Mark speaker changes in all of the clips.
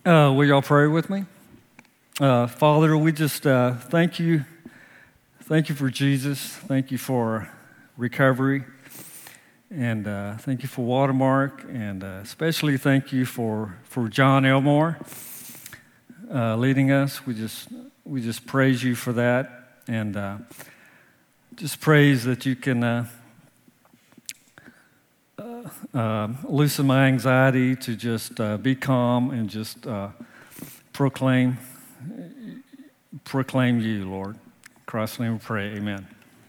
Speaker 1: Will y'all pray with me? Father, we just thank you. Thank you for Jesus. Thank you for recovery. And thank you for Watermark. And especially thank you for John Elmore leading us. We just praise you for that. And just praise that you can loosen my anxiety to just be calm and just proclaim you, Lord. In Christ's name we pray, amen.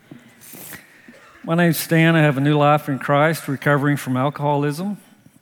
Speaker 1: My name's Stan. I have a new life in Christ, recovering from alcoholism.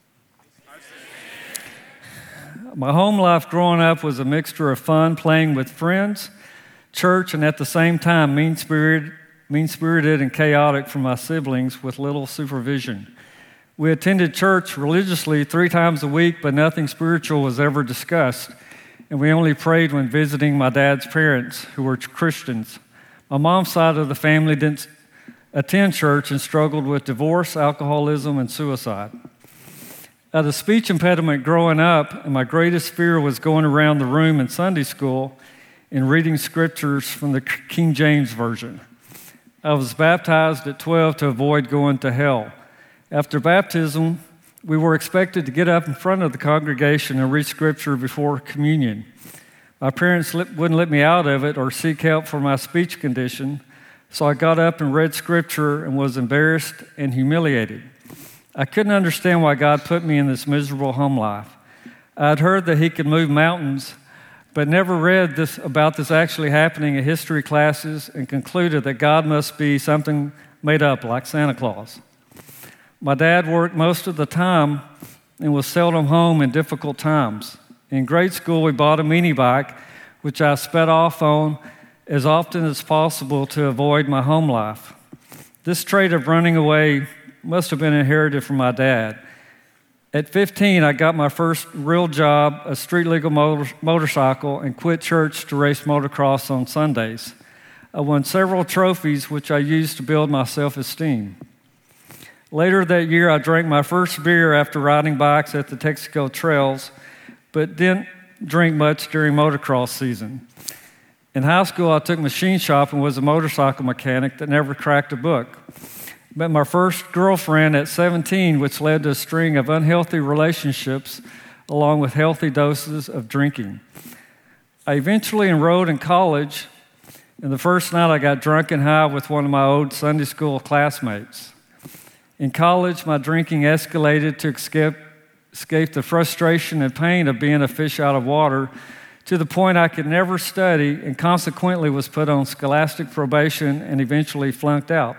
Speaker 1: My home life growing up was a mixture of fun, playing with friends, church, and at the same time mean-spirited and chaotic for my siblings with little supervision. We attended church religiously 3 times a week, but nothing spiritual was ever discussed. And we only prayed when visiting my dad's parents, who were Christians. My mom's side of the family didn't attend church and struggled with divorce, alcoholism, and suicide. I had a speech impediment growing up, and my greatest fear was going around the room in Sunday school and reading scriptures from the King James Version. I was baptized at 12 to avoid going to hell. After baptism, we were expected to get up in front of the congregation and read scripture before communion. My parents wouldn't let me out of it or seek help for my speech condition, so I got up and read scripture and was embarrassed and humiliated. I couldn't understand why God put me in this miserable home life. I had heard that He could move mountains, but never read about this actually happening in history classes and concluded that God must be something made up like Santa Claus. My dad worked most of the time and was seldom home in difficult times. In grade school, we bought a mini bike, which I sped off on as often as possible to avoid my home life. This trait of running away must have been inherited from my dad. At 15, I got my first real job, a street-legal motorcycle, and quit church to race motocross on Sundays. I won several trophies, which I used to build my self-esteem. Later that year, I drank my first beer after riding bikes at the Texaco trails, but didn't drink much during motocross season. In high school, I took machine shop and was a motorcycle mechanic that never cracked a book. Met my first girlfriend at 17, which led to a string of unhealthy relationships along with healthy doses of drinking. I eventually enrolled in college, and the first night I got drunk and high with one of my old Sunday school classmates. In college, my drinking escalated to escape the frustration and pain of being a fish out of water to the point I could never study and consequently was put on scholastic probation and eventually flunked out.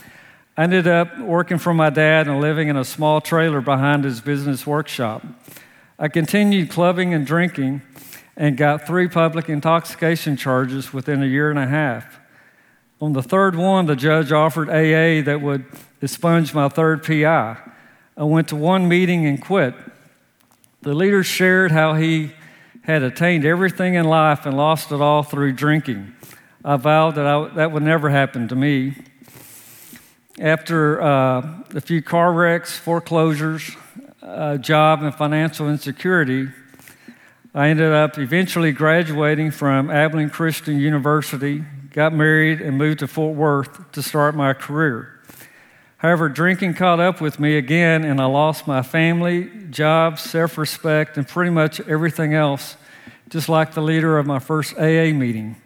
Speaker 1: I ended up working for my dad and living in a small trailer behind his business workshop. I continued clubbing and drinking and got 3 public intoxication charges within a year and a half. On the third one, the judge offered AA that would expunge my third PI. I went to one meeting and quit. The leader shared how he had attained everything in life and lost it all through drinking. I vowed that would never happen to me. After a few car wrecks, foreclosures, job, and financial insecurity, I ended up eventually graduating from Abilene Christian University, got married, and moved to Fort Worth to start my career. However, drinking caught up with me again, and I lost my family, job, self-respect, and pretty much everything else, just like the leader of my first AA meeting.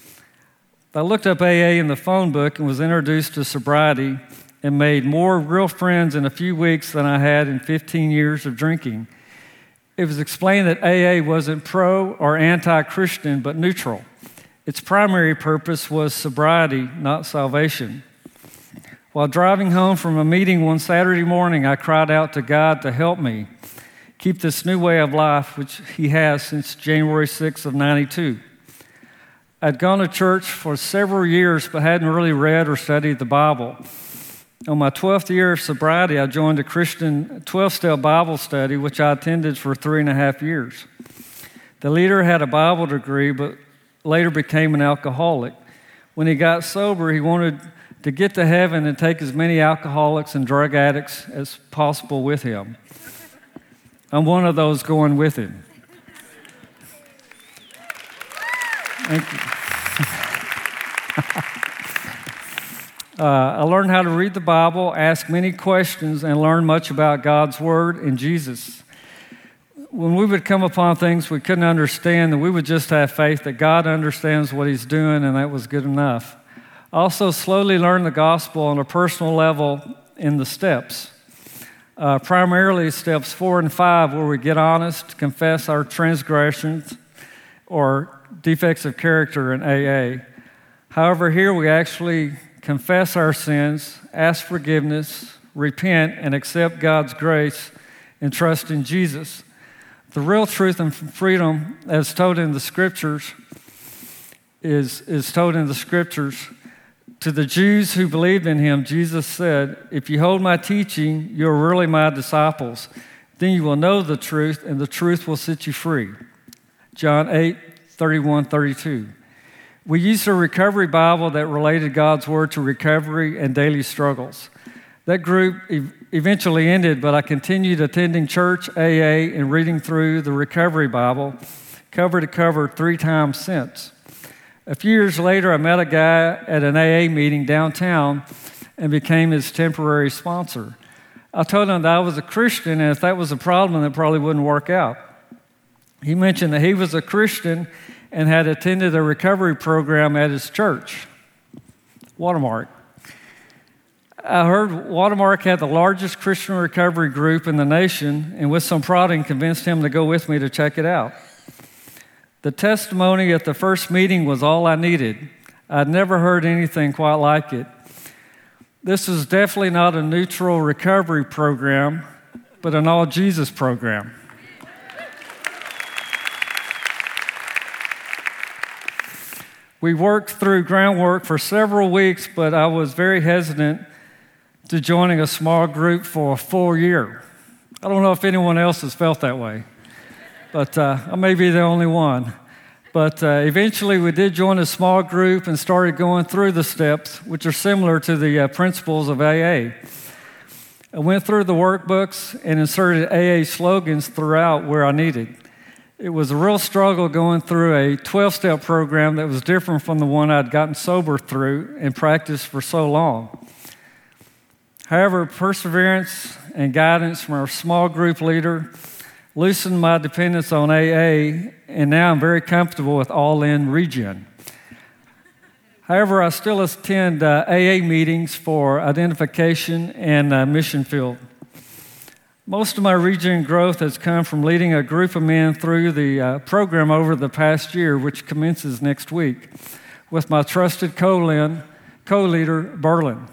Speaker 1: I looked up AA in the phone book and was introduced to sobriety and made more real friends in a few weeks than I had in 15 years of drinking. It was explained that AA wasn't pro or anti-Christian, but neutral. Its primary purpose was sobriety, not salvation. While driving home from a meeting one Saturday morning, I cried out to God to help me keep this new way of life, which He has since January 6th of 92. I'd gone to church for several years, but hadn't really read or studied the Bible. On my 12th year of sobriety, I joined a Christian 12-step Bible study, which I attended for 3.5 years. The leader had a Bible degree, but later became an alcoholic. When he got sober, he wanted to get to heaven and take as many alcoholics and drug addicts as possible with him. I'm one of those going with him. Thank you. I learned how to read the Bible, ask many questions, and learn much about God's Word and Jesus. When we would come upon things we couldn't understand, then we would just have faith that God understands what He's doing, and that was good enough. I also slowly learned the gospel on a personal level in the steps. Primarily steps 4 and 5, where we get honest, confess our transgressions or defects of character in AA. However, here we actually confess our sins, ask forgiveness, repent, and accept God's grace and trust in Jesus. The real truth and freedom, as told in the Scriptures, is told in the Scriptures. To the Jews who believed in Him, Jesus said, "If you hold my teaching, you are really my disciples. Then you will know the truth, and the truth will set you free." John 8:31-32. We used a recovery Bible that related God's Word to recovery and daily struggles. That group eventually ended, but I continued attending church, AA, and reading through the recovery Bible, cover to cover, 3 times since. A few years later, I met a guy at an AA meeting downtown and became his temporary sponsor. I told him that I was a Christian, and if that was a problem, it probably wouldn't work out. He mentioned that he was a Christian and had attended a recovery program at his church, Watermark. I heard Watermark had the largest Christian recovery group in the nation, and with some prodding, convinced him to go with me to check it out. The testimony at the first meeting was all I needed. I'd never heard anything quite like it. This is definitely not a neutral recovery program, but an all-Jesus program. We worked through groundwork for several weeks, but I was very hesitant to joining a small group for a full year. I don't know if anyone else has felt that way, but I may be the only one. But eventually we did join a small group and started going through the steps, which are similar to the principles of AA. I went through the workbooks and inserted AA slogans throughout where I needed. It was a real struggle going through a 12-step program that was different from the one I'd gotten sober through and practiced for so long. However, perseverance and guidance from our small group leader loosened my dependence on AA, and now I'm very comfortable with All-In Regen. However, I still attend AA meetings for identification and mission field. Most of my Regen growth has come from leading a group of men through the program over the past year, which commences next week, with my trusted co-leader, Berlin.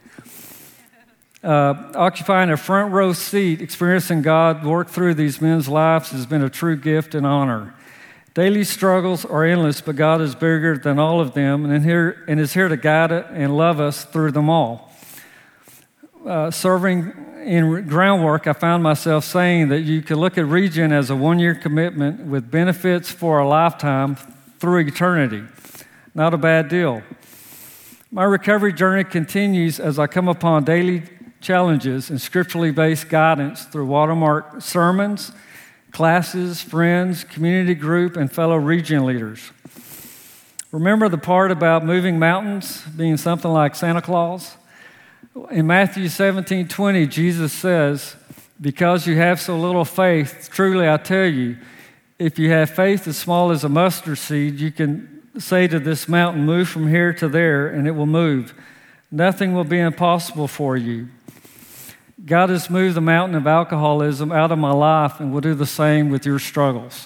Speaker 1: Occupying a front row seat, experiencing God work through these men's lives has been a true gift and honor. Daily struggles are endless, but God is bigger than all of them and is here to guide it and love us through them all. Serving in groundwork, I found myself saying that you could look at Regen as a 1-year commitment with benefits for a lifetime through eternity. Not a bad deal. My recovery journey continues as I come upon daily challenges and scripturally based guidance through Watermark sermons, classes, friends, community group, and fellow Regen leaders. Remember the part about moving mountains being something like Santa Claus? In Matthew 17:20, Jesus says, "Because you have so little faith, truly I tell you, if you have faith as small as a mustard seed, you can say to this mountain, 'Move from here to there,' and it will move. Nothing will be impossible for you." God has moved the mountain of alcoholism out of my life and will do the same with your struggles.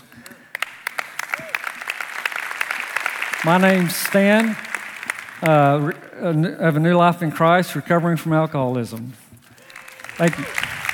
Speaker 1: My name's Stan. I have a new life in Christ, recovering from alcoholism. Thank you.